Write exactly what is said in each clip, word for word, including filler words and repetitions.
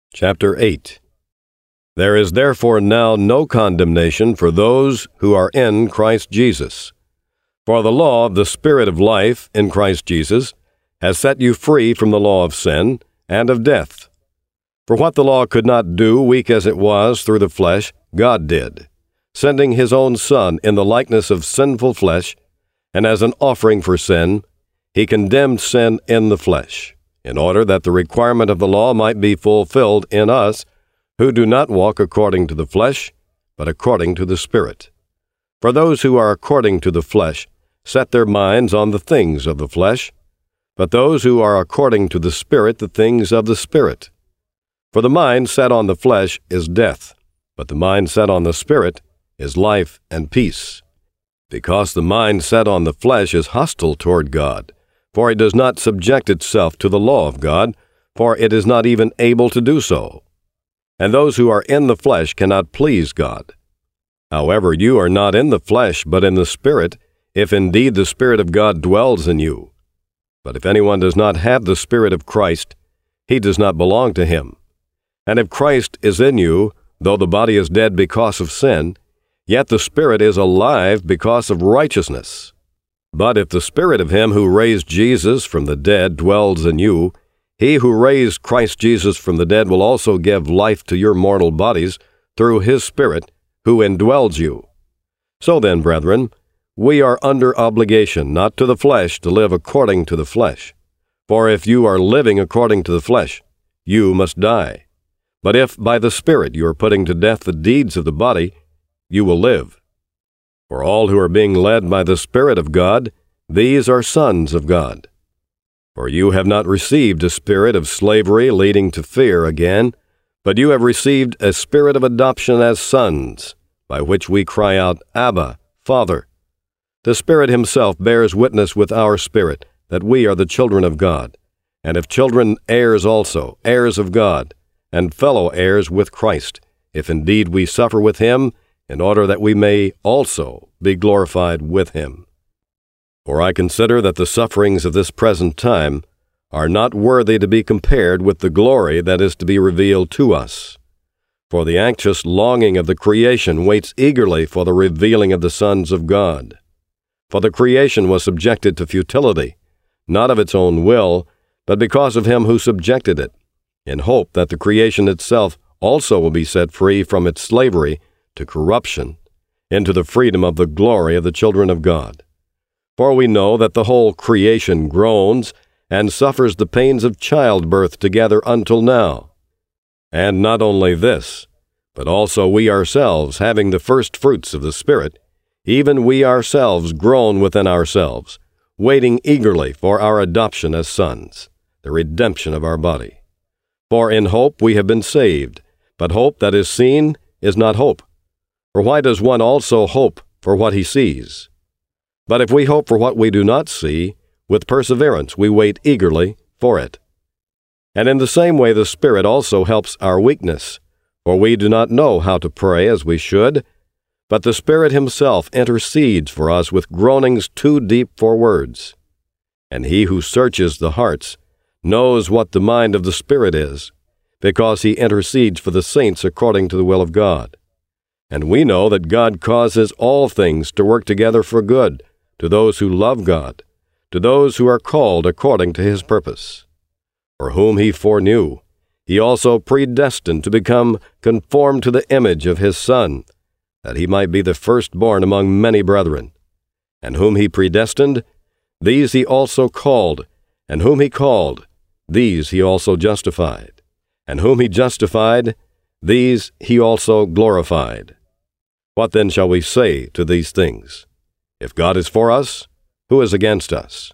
Chapter eight. There is therefore now no condemnation for those who are in Christ Jesus. For the law of the Spirit of life in Christ Jesus has set you free from the law of sin and of death. For what the law could not do, weak as it was through the flesh, God did, sending his own Son in the likeness of sinful flesh, and as an offering for sin, he condemned sin in the flesh, in order that the requirement of the law might be fulfilled in us, who do not walk according to the flesh, but according to the Spirit. For those who are according to the flesh set their minds on the things of the flesh, but those who are according to the Spirit the things of the Spirit. For the mind set on the flesh is death, but the mind set on the Spirit is life and peace. Because the mind set on the flesh is hostile toward God, for it does not subject itself to the law of God, for it is not even able to do so. And those who are in the flesh cannot please God. However, you are not in the flesh, but in the Spirit, if indeed the Spirit of God dwells in you. But if anyone does not have the Spirit of Christ, he does not belong to him. And if Christ is in you, though the body is dead because of sin, yet the Spirit is alive because of righteousness. But if the Spirit of him who raised Jesus from the dead dwells in you, he who raised Christ Jesus from the dead will also give life to your mortal bodies through his Spirit who indwells you. So then, brethren, we are under obligation not to the flesh to live according to the flesh. For if you are living according to the flesh, you must die. But if by the Spirit you are putting to death the deeds of the body, you will live. For all who are being led by the Spirit of God, these are sons of God. For you have not received a spirit of slavery leading to fear again, but you have received a spirit of adoption as sons, by which we cry out, Abba, Father. The Spirit himself bears witness with our spirit that we are the children of God, and if children, heirs also, heirs of God, and fellow heirs with Christ, if indeed we suffer with him, in order that we may also be glorified with him. For I consider that the sufferings of this present time are not worthy to be compared with the glory that is to be revealed to us. For the anxious longing of the creation waits eagerly for the revealing of the sons of God. For the creation was subjected to futility, not of its own will, but because of him who subjected it, in hope that the creation itself also will be set free from its slavery to corruption, into the freedom of the glory of the children of God. For we know that the whole creation groans and suffers the pains of childbirth together until now. And not only this, but also we ourselves, having the first fruits of the Spirit, even we ourselves groan within ourselves, waiting eagerly for our adoption as sons, the redemption of our body. For in hope we have been saved, but hope that is seen is not hope. For why does one also hope for what he sees? But if we hope for what we do not see, with perseverance we wait eagerly for it. And in the same way the Spirit also helps our weakness, for we do not know how to pray as we should, but the Spirit himself intercedes for us with groanings too deep for words. And he who searches the hearts knows what the mind of the Spirit is, because he intercedes for the saints according to the will of God. And we know that God causes all things to work together for good to those who love God, to those who are called according to his purpose. For whom he foreknew, he also predestined to become conformed to the image of his Son, that he might be the firstborn among many brethren. And whom he predestined, these he also called, and whom he called, these he also justified. And whom he justified, these he also glorified. What then shall we say to these things? If God is for us, who is against us?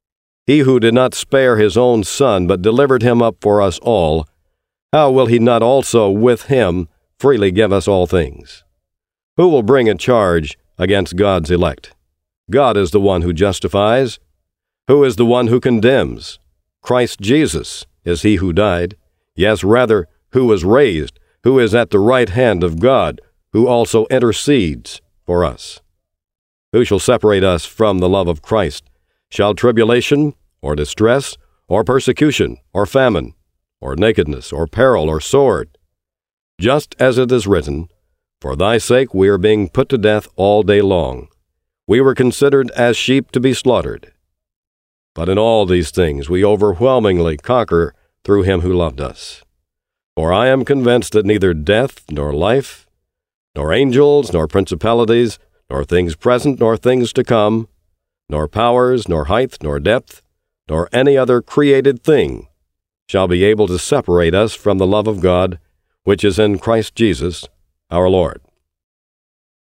He who did not spare his own Son, but delivered him up for us all, how will he not also with him freely give us all things? Who will bring a charge against God's elect? God is the one who justifies. Who is the one who condemns? Christ Jesus is he who died, yes, rather, who was raised, who is at the right hand of God, who also intercedes for us. Who shall separate us from the love of Christ? Shall tribulation, or distress, or persecution, or famine, or nakedness, or peril, or sword. Just as it is written, For thy sake we are being put to death all day long. We were considered as sheep to be slaughtered. But in all these things we overwhelmingly conquer through him who loved us. For I am convinced that neither death, nor life, nor angels, nor principalities, nor things present, nor things to come, nor powers, nor height, nor depth, nor any other created thing shall be able to separate us from the love of God, which is in Christ Jesus our Lord.